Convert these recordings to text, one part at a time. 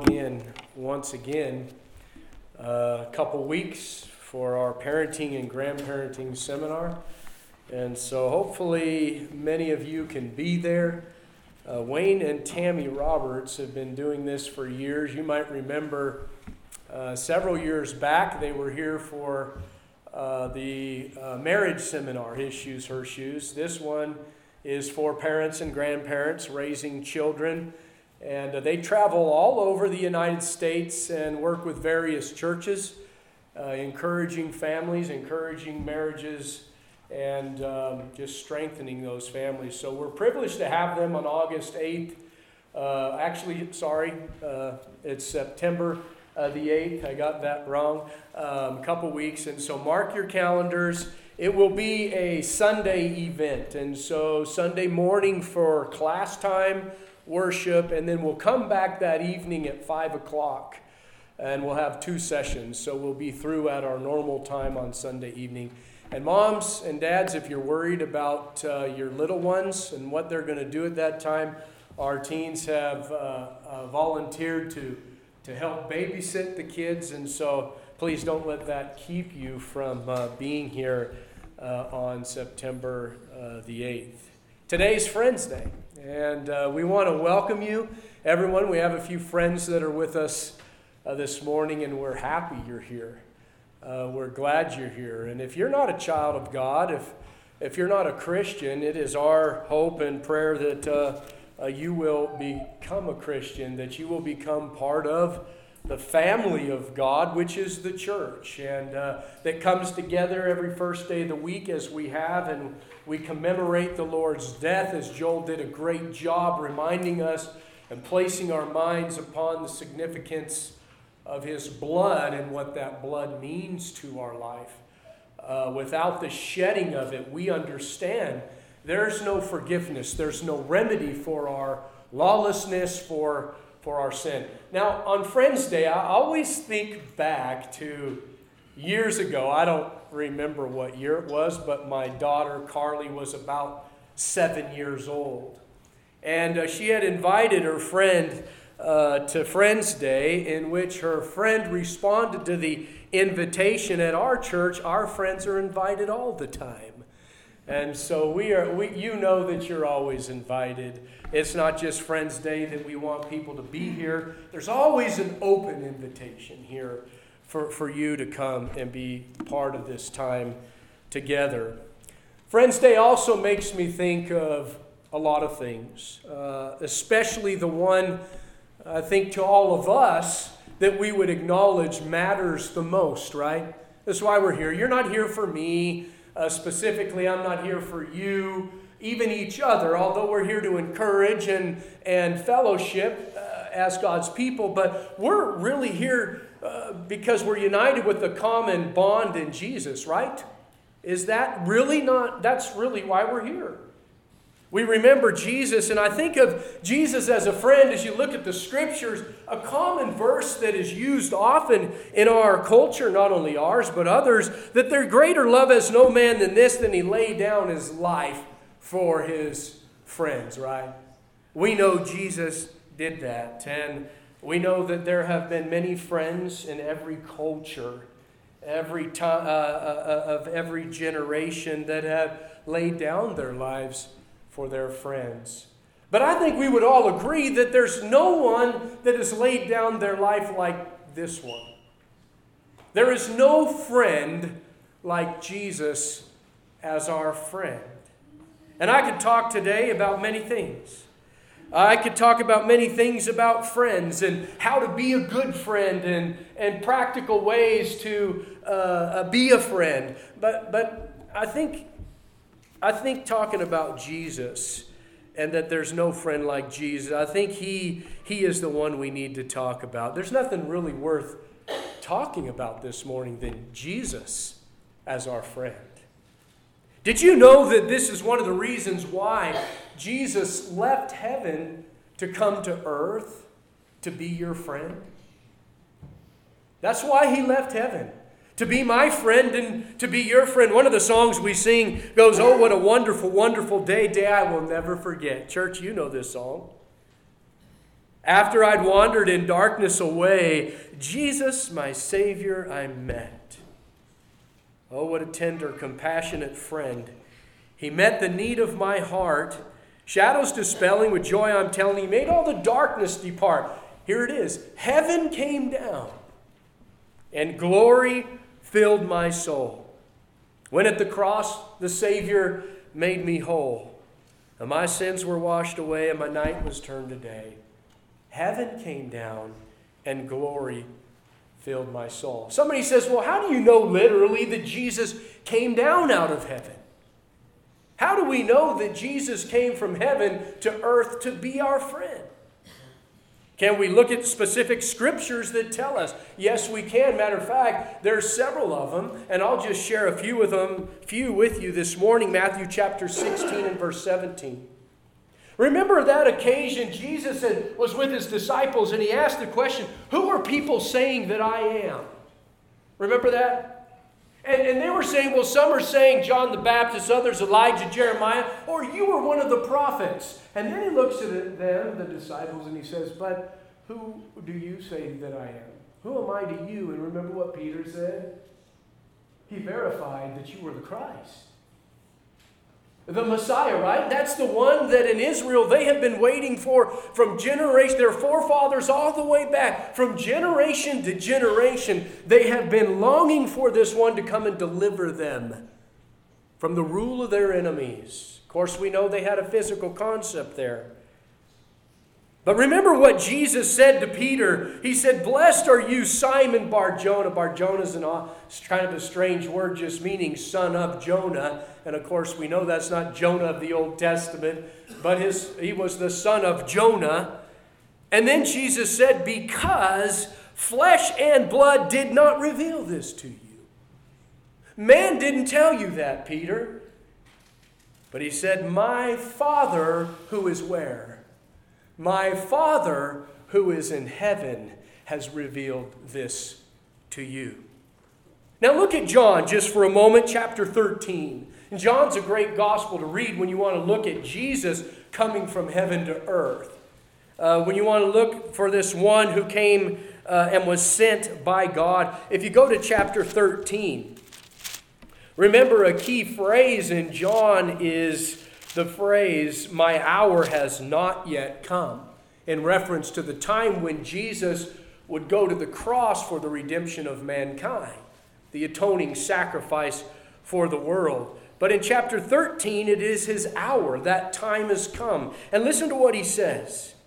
in once again a couple weeks for our parenting and grandparenting seminar. And so hopefully many of you can be there. Wayne and Tammy Roberts have been doing this for years. You might remember several years back they were here for the marriage seminar, His Shoes, Her Shoes. This one is for parents and grandparents raising children. And they travel all over the United States and work with various churches, encouraging families, encouraging marriages, and just strengthening those families. So we're privileged to have them on August 8th. It's September the 8th. I got that wrong. A couple weeks. And so mark your calendars. It will be a Sunday event. And so Sunday morning for class time, worship, and then we'll come back that evening at 5 o'clock. And we'll have 2 sessions. So we'll be through at our normal time on Sunday evening. And moms and dads, if you're worried about your little ones and what they're going to do at that time, our teens have volunteered to help babysit the kids. And so please don't let that keep you from being here on September the 8th. Today's Friends Day. And we want to welcome you, everyone. We have a few friends that are with us this morning, and we're happy you're here. We're glad you're here. And if you're not a child of God, if you're not a Christian, it is our hope and prayer that you will become a Christian, that you will become part of the family of God, which is the church, and that comes together every first day of the week as we have, and we commemorate the Lord's death, as Joel did a great job reminding us and placing our minds upon the significance of His blood and what that blood means to our life. Without the shedding of it, we understand there's no forgiveness, there's no remedy for our lawlessness, for our sin. Now, on Friends Day, I always think back to years ago. I don't remember what year it was, but my daughter, Carly, was about 7 years old. And she had invited her friend to Friends Day, in which her friend responded to the invitation. At our church, our friends are invited all the time. And so you know that you're always invited. It's not just Friends Day that we want people to be here. There's always an open invitation here for you to come and be part of this time together. Friends Day also makes me think of a lot of things, especially the one, I think, to all of us that we would acknowledge matters the most, right? That's why we're here. You're not here for me. Specifically, I'm not here for you, even each other, although we're here to encourage and fellowship as God's people. But we're really here because we're united with the common bond in Jesus, right? Is that really not? That's really why we're here. We remember Jesus, and I think of Jesus as a friend as you look at the Scriptures. A common verse that is used often in our culture, not only ours but others, that their greater love has no man than this, than he laid down his life for his friends, right? We know Jesus did that, and we know that there have been many friends in every culture, every time of every generation that have laid down their lives for their friends. But I think we would all agree that there's no one that has laid down their life like this one. There is no friend like Jesus as our friend. And I could talk today about many things. I could talk about many things about friends and how to be a good friend and practical ways to be a friend. But I think talking about Jesus and that there's no friend like Jesus, I think he is the one we need to talk about. There's nothing really worth talking about this morning than Jesus as our friend. Did you know that this is one of the reasons why Jesus left heaven to come to earth to be your friend? That's why he left heaven. To be my friend and to be your friend. One of the songs we sing goes, "Oh, what a wonderful, wonderful day I will never forget." Church, you know this song. After I'd wandered in darkness away, Jesus, my Savior, I met. Oh, what a tender, compassionate friend. He met the need of my heart. Shadows dispelling, with joy I'm telling, He made all the darkness depart. Here it is. Heaven came down, and glory filled my soul. When at the cross the Savior made me whole, and my sins were washed away, and my night was turned to day. Heaven came down, and glory filled my soul. Somebody says, well, how do you know literally that Jesus came down out of heaven? How do we know that Jesus came from heaven to earth to be our friend? Can we look at specific scriptures that tell us? Yes, we can. Matter of fact, there's several of them, and I'll just share a few with you this morning. Matthew chapter 16 and verse 17. Remember that occasion Jesus was with His disciples, and He asked the question, who are people saying that I am? Remember that? And they were saying, well, some are saying John the Baptist, others Elijah, Jeremiah, or you were one of the prophets. And then He looks at them, the disciples, and He says, but who do you say that I am? Who am I to you? And remember what Peter said? He verified that you were the Christ. The Messiah, right? That's the one that in Israel they have been waiting for from generation, their forefathers all the way back. From generation to generation, they have been longing for this one to come and deliver them from the rule of their enemies. Of course, we know they had a physical concept there. But remember what Jesus said to Peter. He said, blessed are you, Simon Bar-Jonah. Bar-Jonah is kind of a strange word, just meaning son of Jonah. And of course, we know that's not Jonah of the Old Testament, but he was the son of Jonah. And then Jesus said, because flesh and blood did not reveal this to you. Man didn't tell you that, Peter. But He said, my Father who is where? My Father who is in heaven has revealed this to you. Now look at John just for a moment, chapter 13. And John's a great gospel to read when you want to look at Jesus coming from heaven to earth. When you want to look for this one who came and was sent by God. If you go to chapter 13, remember a key phrase in John is the phrase, my hour has not yet come, in reference to the time when Jesus would go to the cross for the redemption of mankind, the atoning sacrifice for the world. But in chapter 13, it is His hour. That time has come. And listen to what He says.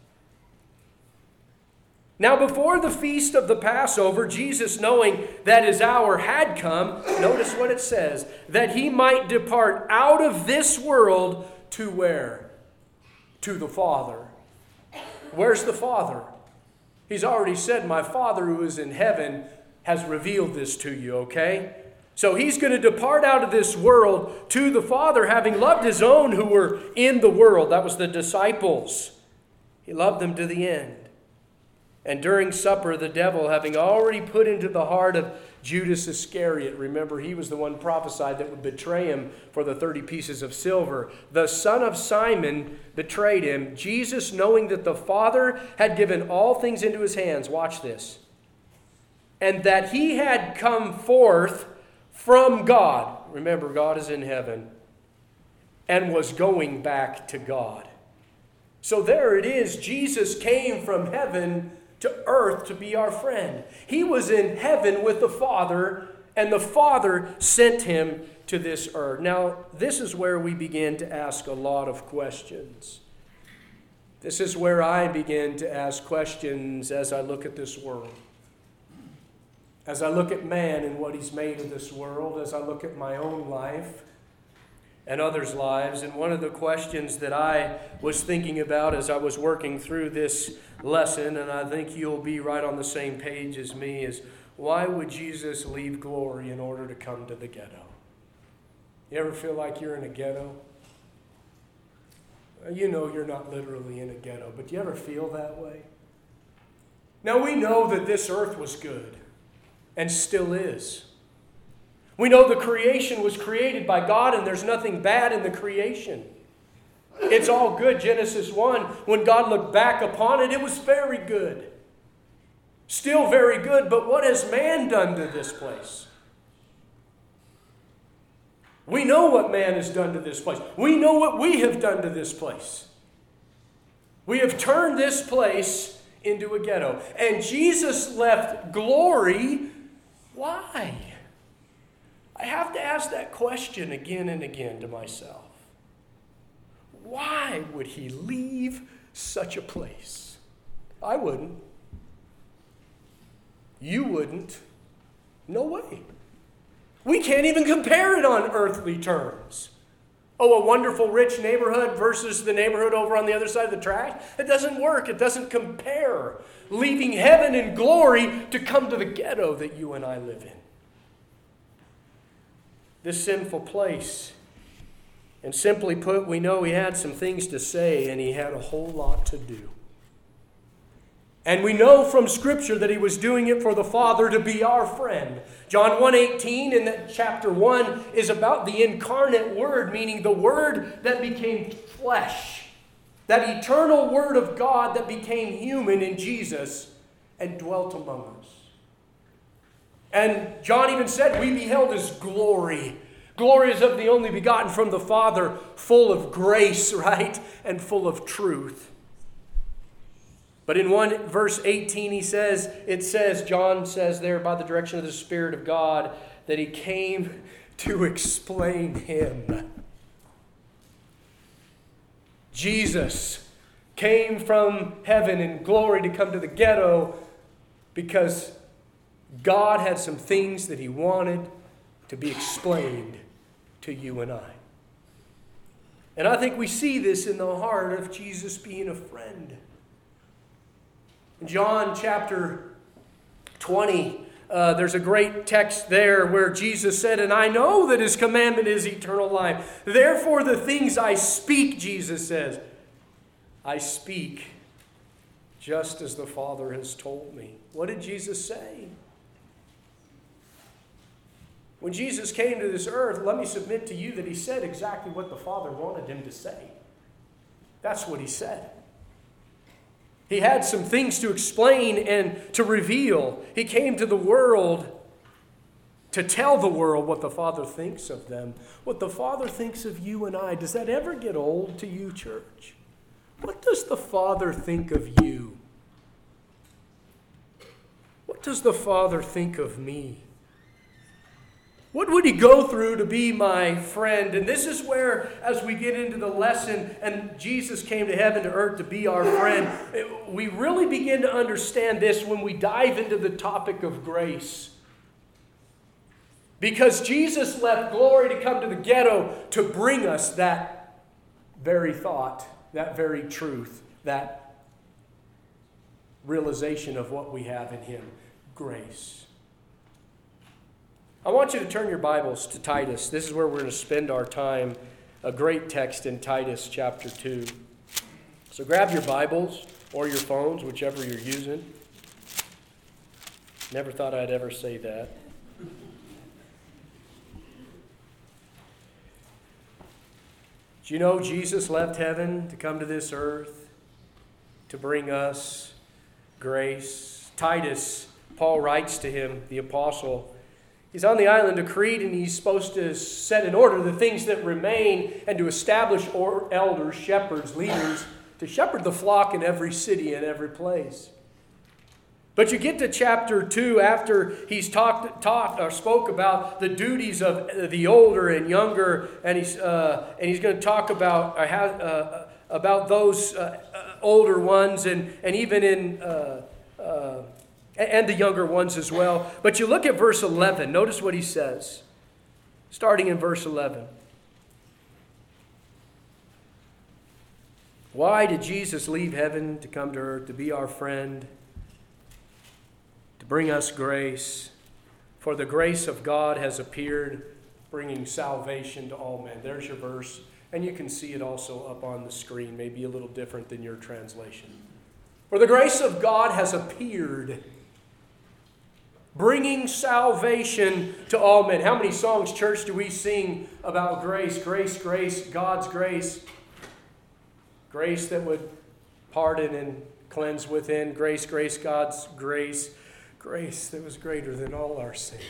Now before the feast of the Passover, Jesus, knowing that His hour had come, notice what it says, that He might depart out of this world to where? To the Father. Where's the Father? He's already said, my Father who is in heaven has revealed this to you, okay? So He's going to depart out of this world to the Father, having loved His own who were in the world. That was the disciples. He loved them to the end. And during supper, the devil, having already put into the heart of Judas Iscariot, remember he was the one prophesied that would betray Him for the 30 pieces of silver, the son of Simon betrayed Him. Jesus, knowing that the Father had given all things into His hands, watch this, and that He had come forth from God, remember God is in heaven, and was going back to God. So there it is, Jesus came from heaven to earth to be our friend. He was in heaven with the Father, and the Father sent Him to this earth. Now, this is where we begin to ask a lot of questions. This is where I begin to ask questions as I look at this world. As I look at man and what he's made of this world, as I look at my own life and others' lives. And one of the questions that I was thinking about as I was working through this lesson, and I think you'll be right on the same page as me, is why would Jesus leave glory in order to come to the ghetto? You ever feel like you're in a ghetto? You know you're not literally in a ghetto, but do you ever feel that way? Now we know that this earth was good and still is. We know the creation was created by God and there's nothing bad in the creation. It's all good. Genesis 1, when God looked back upon it, it was very good. Still very good, but what has man done to this place? We know what man has done to this place. We know what we have done to this place. We have turned this place into a ghetto. And Jesus left glory. Why? I have to ask that question again and again to myself. Why would he leave such a place? I wouldn't. You wouldn't. No way. We can't even compare it on earthly terms. Oh, a wonderful rich neighborhood versus the neighborhood over on the other side of the track. It doesn't work. It doesn't compare. Leaving heaven in glory to come to the ghetto that you and I live in. This sinful place. And simply put, we know he had some things to say and he had a whole lot to do. And we know from Scripture that he was doing it for the Father to be our friend. John 1:18 in that chapter 1 is about the incarnate Word, meaning the Word that became flesh. That eternal Word of God that became human in Jesus and dwelt among us. And John even said, we beheld his glory. Glory is of the only begotten from the Father, full of grace, right? And full of truth. But in verse 18, John says there, by the direction of the Spirit of God, that he came to explain him. Jesus came from heaven in glory to come to the ghetto because God had some things that he wanted to be explained to you and I. And I think we see this in the heart of Jesus being a friend. In John chapter 20, there's a great text there where Jesus said, and I know that his commandment is eternal life. Therefore the things I speak, Jesus says, I speak just as the Father has told me. What did Jesus say? When Jesus came to this earth, let me submit to you that he said exactly what the Father wanted him to say. That's what he said. He had some things to explain and to reveal. He came to the world to tell the world what the Father thinks of them, what the Father thinks of you and I. Does that ever get old to you, church? What does the Father think of you? What does the Father think of me? What would he go through to be my friend? And this is where, as we get into the lesson, and Jesus came to heaven to earth to be our friend, we really begin to understand this when we dive into the topic of grace. Because Jesus left glory to come to the ghetto to bring us that very thought, that very truth, that realization of what we have in him, grace. I want you to turn your Bibles to Titus. This is where we're going to spend our time, a great text in Titus chapter 2. So grab your Bibles or your phones, whichever you're using. Never thought I'd ever say that. Do you know Jesus left heaven to come to this earth to bring us grace? Titus, Paul writes to him, the apostle. He's on the island of Crete, and he's supposed to set in order the things that remain and to establish elders, shepherds, leaders, to shepherd the flock in every city and every place. But you get to chapter 2 after he's spoke about the duties of the older and younger, and he's going to talk about those older ones and even in and the younger ones as well. But you look at verse 11. Notice what he says, starting in verse 11. Why did Jesus leave heaven to come to earth, to be our friend, to bring us grace? For the grace of God has appeared, bringing salvation to all men. There's your verse. And you can see it also up on the screen, maybe a little different than your translation. For the grace of God has appeared, bringing salvation to all men. How many songs, church, do we sing about grace? Grace, grace, God's grace. Grace that would pardon and cleanse within. Grace, God's grace. Grace that was greater than all our sin.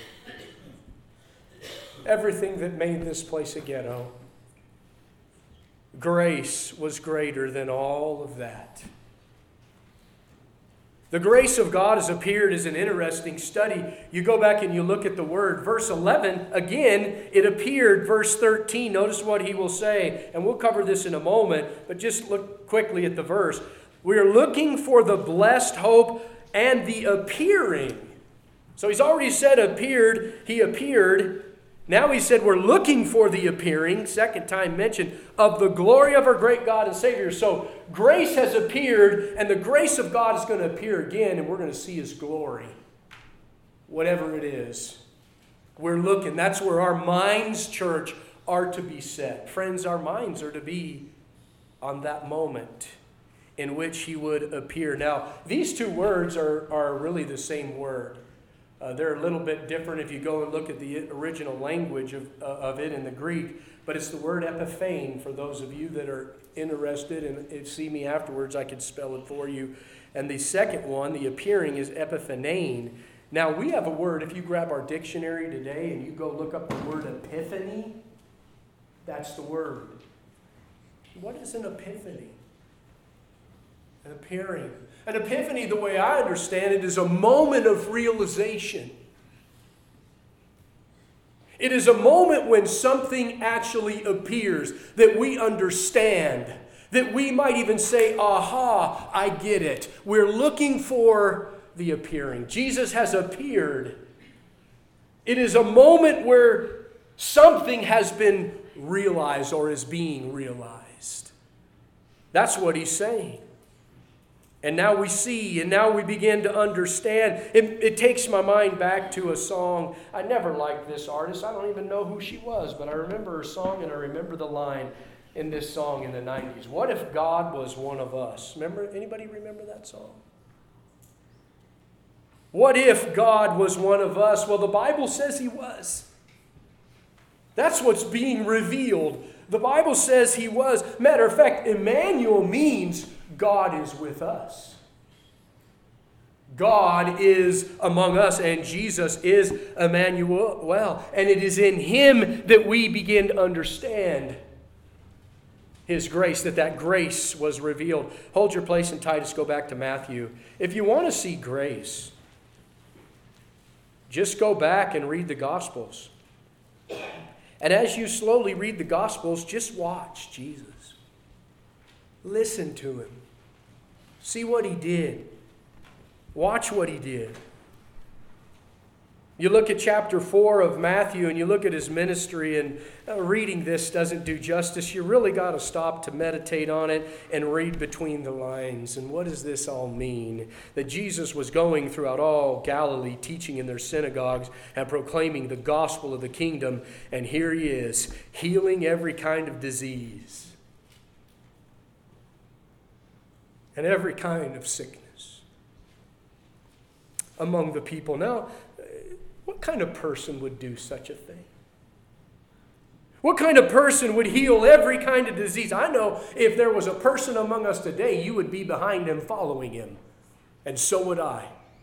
Everything that made this place a ghetto. Grace was greater than all of that. The grace of God has appeared as an interesting study. You go back and you look at the word. Verse 11, again, it appeared. Verse 13, notice what he will say. And we'll cover this in a moment, but just look quickly at the verse. We are looking for the blessed hope and the appearing. So he's already said appeared. He appeared. Now he said we're looking for the appearing, second time mentioned, of the glory of our great God and Savior. So grace has appeared, and the grace of God is going to appear again, and we're going to see His glory. Whatever it is. We're looking. That's where our minds, church, are to be set. Friends, our minds are to be on that moment in which He would appear. Now, these two words are really the same word. They're a little bit different if you go and look at the original language of it in the Greek. But it's the word epiphane for those of you that are interested and see me afterwards, I could spell it for you. And the second one, the appearing, is epiphanein. Now, we have a word, if you grab our dictionary today and you go look up the word epiphany, that's the word. What is an epiphany? An appearing. An epiphany, the way I understand it, is a moment of realization. It is a moment when something actually appears that we understand, that we might even say, aha, I get it. We're looking for the appearing. Jesus has appeared. It is a moment where something has been realized or is being realized. That's what he's saying. And now we see, and now we begin to understand. It takes my mind back to a song. I never liked this artist. I don't even know who she was, but I remember her song, and I remember the line in this song in the 90s. What if God was one of us? Anybody remember that song? What if God was one of us? Well, the Bible says He was. That's what's being revealed. The Bible says He was. Matter of fact, Emmanuel means God is with us. God is among us, and Jesus is Emmanuel. And it is in Him that we begin to understand His grace, that grace was revealed. Hold your place in Titus, go back to Matthew. If you want to see grace, just go back and read the Gospels. And as you slowly read the Gospels, just watch Jesus. Listen to Him. See what He did. Watch what He did. You look at chapter 4 of Matthew and you look at His ministry, and reading this doesn't do justice. You really got to stop to meditate on it and read between the lines. And what does this all mean? That Jesus was going throughout all Galilee, teaching in their synagogues and proclaiming the gospel of the kingdom. And here He is, healing every kind of disease and every kind of sickness among the people. Now, what kind of person would do such a thing? What kind of person would heal every kind of disease? I know if there was a person among us today, you would be behind Him, following Him. And so would I.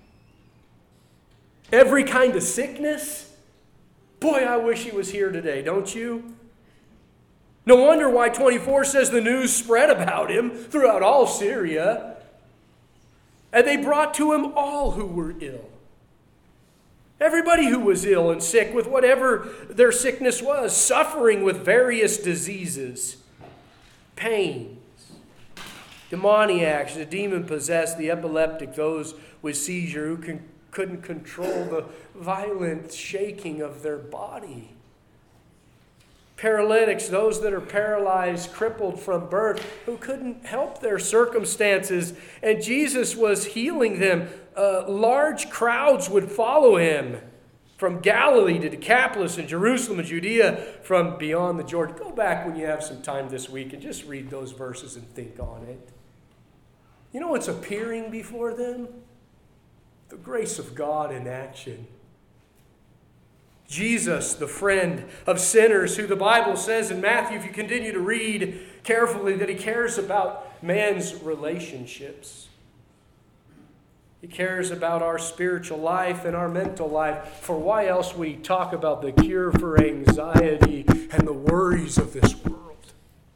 Every kind of sickness? Boy, I wish He was here today, don't you? No wonder why 24 says the news spread about Him throughout all Syria. And they brought to Him all who were ill. Everybody who was ill and sick with whatever their sickness was, suffering with various diseases, pains, demoniacs, the demon-possessed, the epileptic, those with seizure who couldn't control the violent shaking of their body. Paralytics, those that are paralyzed, crippled from birth, who couldn't help their circumstances. And Jesus was healing them. Large crowds would follow Him from Galilee to Decapolis and Jerusalem and Judea, from beyond the Jordan. Go back when you have some time this week and just read those verses and think on it. You know what's appearing before them? The grace of God in action. Jesus, the friend of sinners, who the Bible says in Matthew, if you continue to read carefully, that He cares about man's relationships. He cares about our spiritual life and our mental life. For why else would he talk about the cure for anxiety and the worries of this world?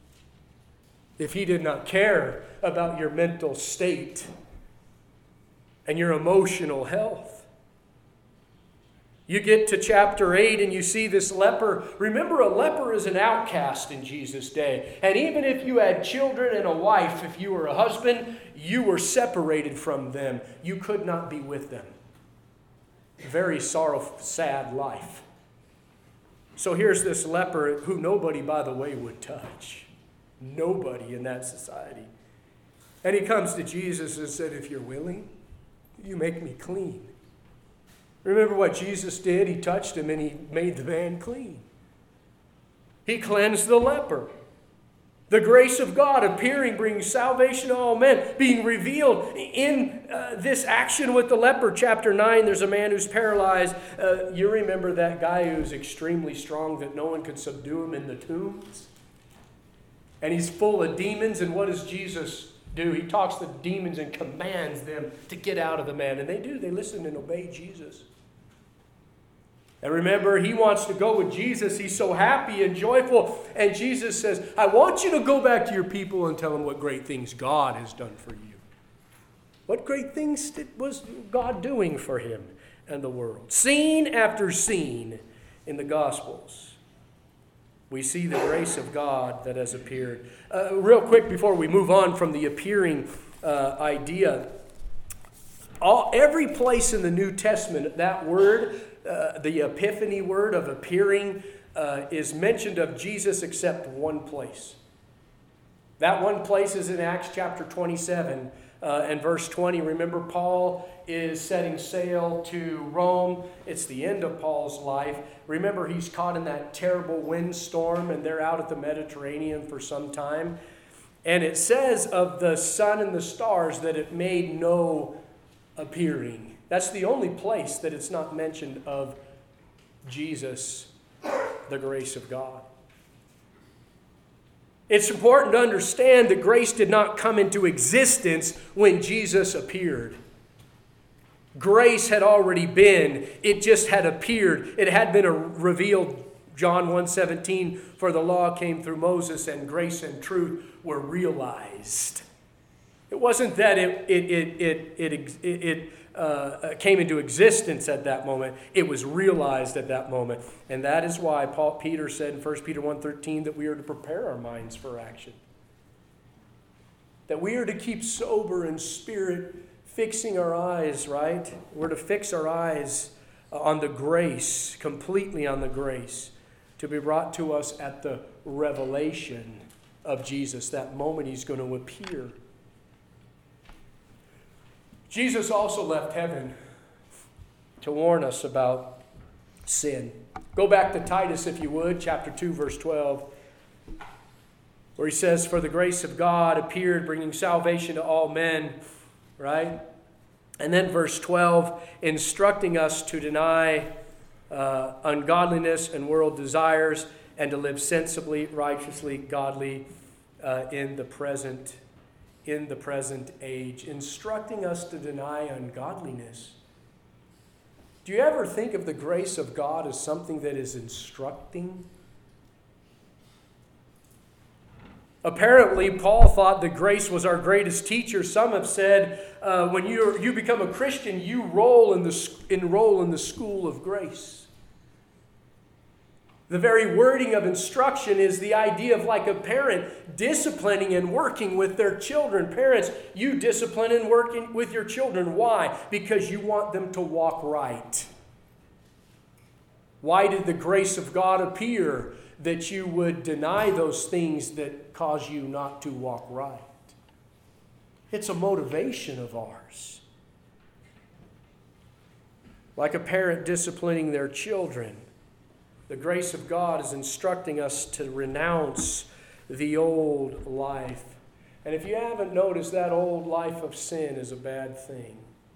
If he did not care about your mental state and your emotional health. You get to chapter 8 and you see this leper. Remember, a leper is an outcast in Jesus' day. And even if you had children and a wife, if you were a husband, you were separated from them. You could not be with them. Very sorrowful, sad life. So here's this leper who nobody, by the way, would touch. Nobody in that society. And he comes to Jesus and said, if you're willing, you make me clean. Remember what Jesus did? He touched him and he made the man clean. He cleansed the leper. The grace of God appearing, bringing salvation to all men, being revealed in this action with the leper. Chapter 9, there's a man who's paralyzed. You remember that guy who's extremely strong that no one could subdue him in the tombs? And he's full of demons. And what does Jesus do? He talks to the demons and commands them to get out of the man. And they do. They listen and obey Jesus. And remember, he wants to go with Jesus. He's so happy and joyful. And Jesus says, I want you to go back to your people and tell them what great things God has done for you. What great things was God doing for him and the world? Scene after scene in the Gospels, we see the grace of God that has appeared. Real quick before we move on from the appearing idea, every place in the New Testament, that word, the epiphany word of appearing, is mentioned of Jesus except one place. That one place is in Acts chapter 27 and verse 20. Remember, Paul is setting sail to Rome. It's the end of Paul's life. Remember, he's caught in that terrible windstorm and they're out at the Mediterranean for some time. And it says of the sun and the stars that it made no appearing. That's the only place that it's not mentioned of Jesus, the grace of God. It's important to understand that grace did not come into existence when Jesus appeared. Grace had already been. It just had appeared. It had been revealed. John 1:17, for the law came through Moses and grace and truth were realized. It wasn't that it came into existence at that moment. It was realized at that moment. And that is why Peter said in 1 Peter 1:13 that we are to prepare our minds for action. That we are to keep sober in spirit, fixing our eyes, right? We're to fix our eyes on the grace, completely on the grace, to be brought to us at the revelation of Jesus, that moment he's going to appear. Jesus also left heaven to warn us about sin. Go back to Titus, if you would, chapter 2, verse 12, where he says, for the grace of God appeared, bringing salvation to all men, right? And then verse 12, instructing us to deny ungodliness and world desires and to live sensibly, righteously, godly in the present age, instructing us to deny ungodliness. Do you ever think of the grace of God as something that is instructing? Apparently, Paul thought that grace was our greatest teacher. Some have said when you become a Christian, you enroll in the school of grace. The very wording of instruction is the idea of like a parent disciplining and working with their children. Parents, you discipline and working with your children. Why? Because you want them to walk right. Why did the grace of God appear? That you would deny those things that cause you not to walk right. It's a motivation of ours. Like a parent disciplining their children. The grace of God is instructing us to renounce the old life. And if you haven't noticed, that old life of sin is a bad thing.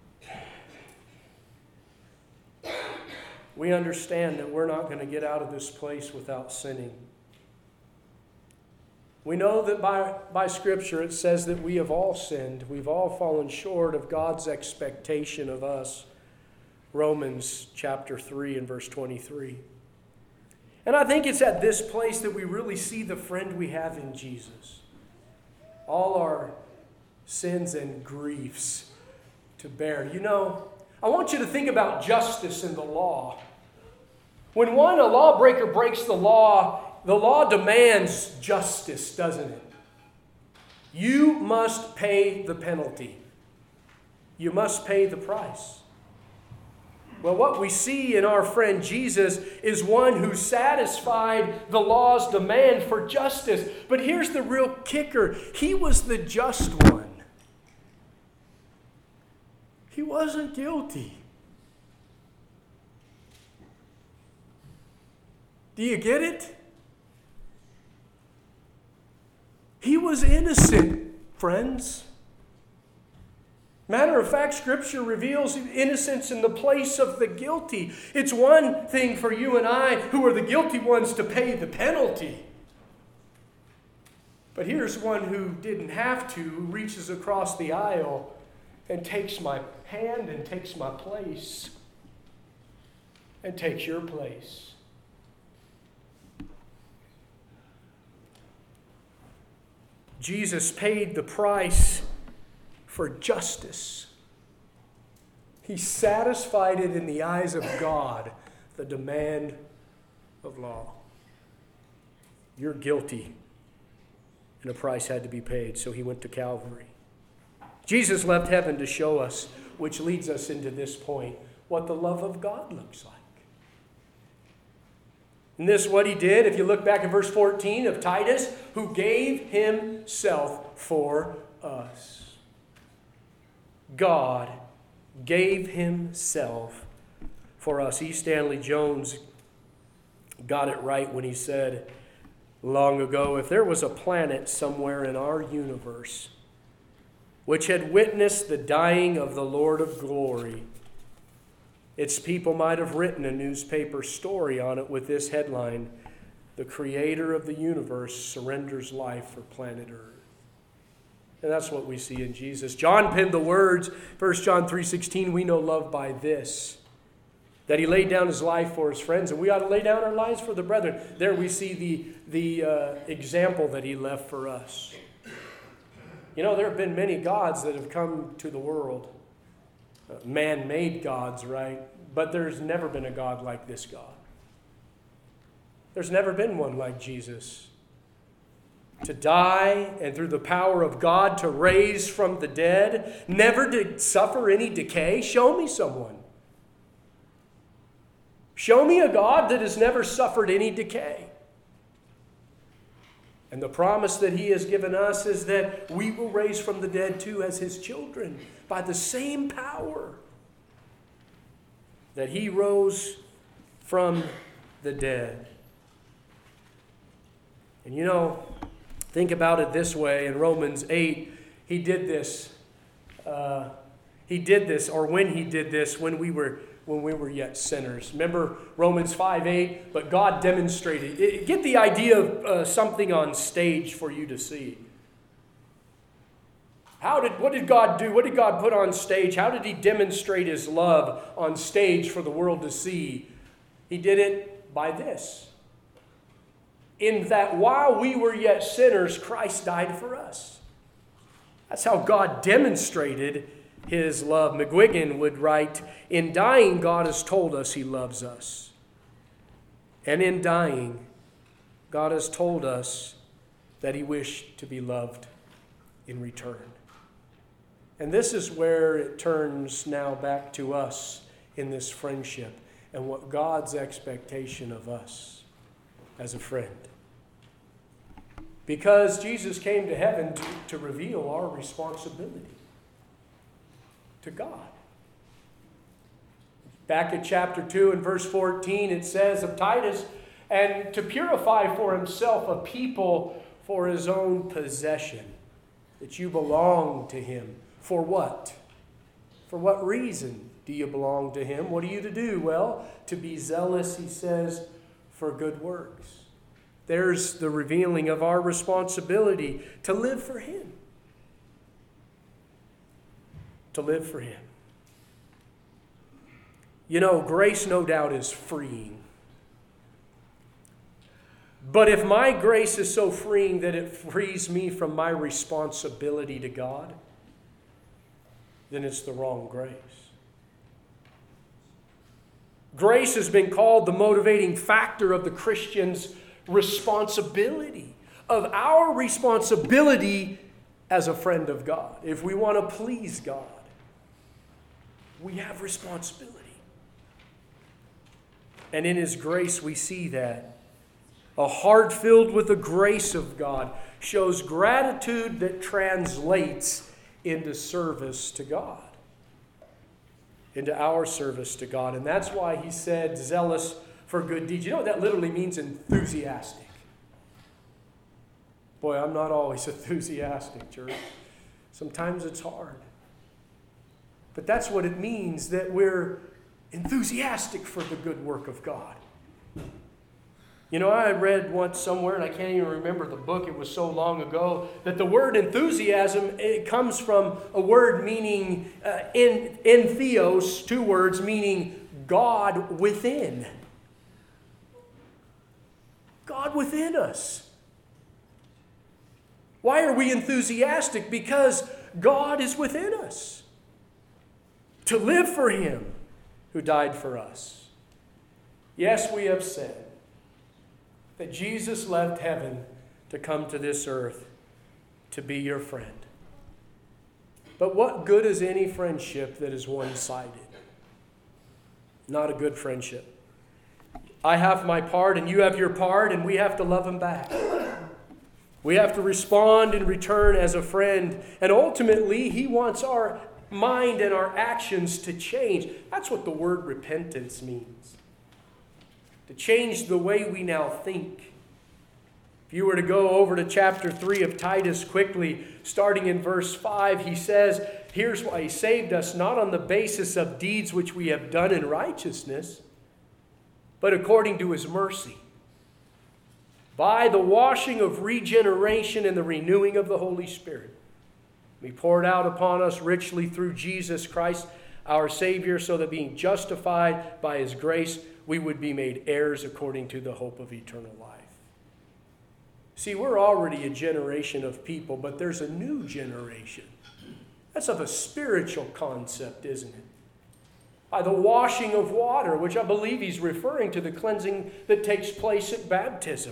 We understand that we're not going to get out of this place without sinning. We know that by Scripture it says that we have all sinned. We've all fallen short of God's expectation of us. Romans chapter 3 and verse 23. And I think it's at this place that we really see the friend we have in Jesus. All our sins and griefs to bear. You know, I want you to think about justice in the law. When a lawbreaker breaks the law demands justice, doesn't it? You must pay the penalty. You must pay the price. Well, what we see in our friend Jesus is one who satisfied the law's demand for justice. But here's the real kicker. He was the just one. He wasn't guilty. Do you get it? He was innocent, friends. Matter of fact, Scripture reveals innocence in the place of the guilty. It's one thing for you and I, who are the guilty ones, to pay the penalty. But here's one who didn't have to, who reaches across the aisle and takes my hand and takes my place and takes your place. Jesus paid the price for justice. He satisfied it in the eyes of God, the demand of law. You're guilty, and a price had to be paid, so he went to Calvary. Jesus left heaven to show us, which leads us into this point, what the love of God looks like. And this is what he did. If you look back at verse 14 of Titus, who gave himself for us. God gave himself for us. E. Stanley Jones got it right when he said long ago, if there was a planet somewhere in our universe which had witnessed the dying of the Lord of glory, its people might have written a newspaper story on it with this headline, "The Creator of the universe surrenders life for planet Earth." And that's what we see in Jesus. John penned the words, 1 John 3:16, we know love by this, that he laid down his life for his friends, and we ought to lay down our lives for the brethren. There we see the example that he left for us. You know, there have been many gods that have come to the world. Man-made gods, right? But there's never been a God like this God. There's never been one like Jesus. To die and through the power of God to raise from the dead, never to suffer any decay. Show me someone. Show me a God that has never suffered any decay. And the promise that he has given us is that we will raise from the dead too as his children by the same power that he rose from the dead. And you know, think about it this way. In Romans 8, he did this. When he did this when we were yet sinners. Remember Romans 5:8? But God demonstrated. Get the idea of something on stage for you to see. What did God do? What did God put on stage? How did he demonstrate his love on stage for the world to see? He did it by this. In that while we were yet sinners, Christ died for us. That's how God demonstrated his love. McGuigan would write, in dying, God has told us he loves us. And in dying, God has told us that he wished to be loved in return. And this is where it turns now back to us in this friendship and what God's expectation of us as a friend. Because Jesus came to heaven to reveal our responsibility to God. Back at chapter 2 and verse 14, it says of Titus, and to purify for himself a people for his own possession, that you belong to him. For what? For what reason do you belong to him? What are you to do? Well, to be zealous, he says, for good works. There's the revealing of our responsibility to live for Him. To live for Him. You know, grace no doubt is freeing. But if my grace is so freeing that it frees me from my responsibility to God, then it's the wrong grace. Grace has been called the motivating factor of the Christian's responsibility, of our responsibility as a friend of God. If we want to please God, we have responsibility. And in His grace we see that. A heart filled with the grace of God shows gratitude that translates into service to God. Into our service to God. And that's why He said, zealous for good deeds. You know what that literally means? Enthusiastic. Boy, I'm not always enthusiastic, church. Sometimes it's hard. But that's what it means, that we're enthusiastic for the good work of God. You know, I read once somewhere, and I can't even remember the book, it was so long ago, that the word enthusiasm, it comes from a word meaning, entheos, 2 words, meaning God within. God within us. Why are we enthusiastic? Because God is within us. To live for Him who died for us. Yes, we have said that Jesus left heaven to come to this earth to be your friend. But what good is any friendship that is one-sided? Not a good friendship. I have my part and you have your part, and we have to love Him back. We have to respond in return as a friend. And ultimately, He wants our mind and our actions to change. That's what the word repentance means. To change the way we now think. If you were to go over to chapter 3 of Titus quickly, starting in verse 5, he says, here's why He saved us, not on the basis of deeds which we have done in righteousness, but according to His mercy, by the washing of regeneration and the renewing of the Holy Spirit. He poured out upon us richly through Jesus Christ, our Savior, so that being justified by His grace, we would be made heirs according to the hope of eternal life. See, we're already a generation of people, but there's a new generation. That's of a spiritual concept, isn't it? By the washing of water, which I believe he's referring to the cleansing that takes place at baptism.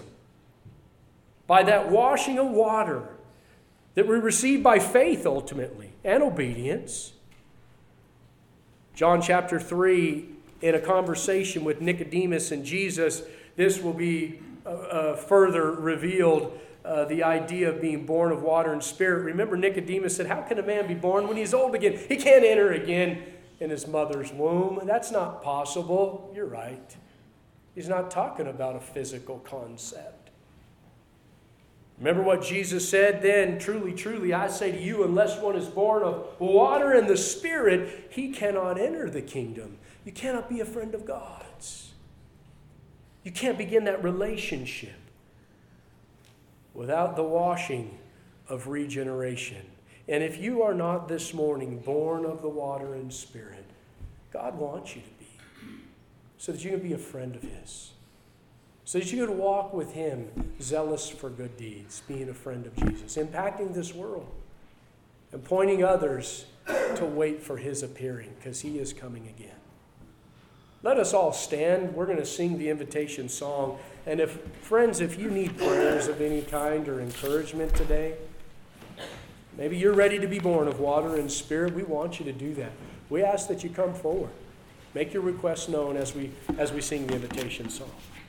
By that washing of water that we receive by faith ultimately and obedience. John chapter 3, in a conversation with Nicodemus and Jesus, this will be further revealed, the idea of being born of water and spirit. Remember, Nicodemus said, how can a man be born when he's old again? He can't enter again in his mother's womb. That's not possible. You're right. He's not talking about a physical concept. Remember what Jesus said then, truly, truly, I say to you, unless one is born of water and the Spirit, he cannot enter the kingdom. You cannot be a friend of God's. You can't begin that relationship without the washing of regeneration. And if you are not this morning born of the water and Spirit, God wants you to be, so that you can be a friend of His. So that you can walk with Him, zealous for good deeds, being a friend of Jesus, impacting this world, and pointing others to wait for His appearing, because He is coming again. Let us all stand. We're going to sing the invitation song. And friends, if you need prayers of any kind or encouragement today, maybe you're ready to be born of water and Spirit, we want you to do that. We ask that you come forward. Make your requests known as we sing the invitation song.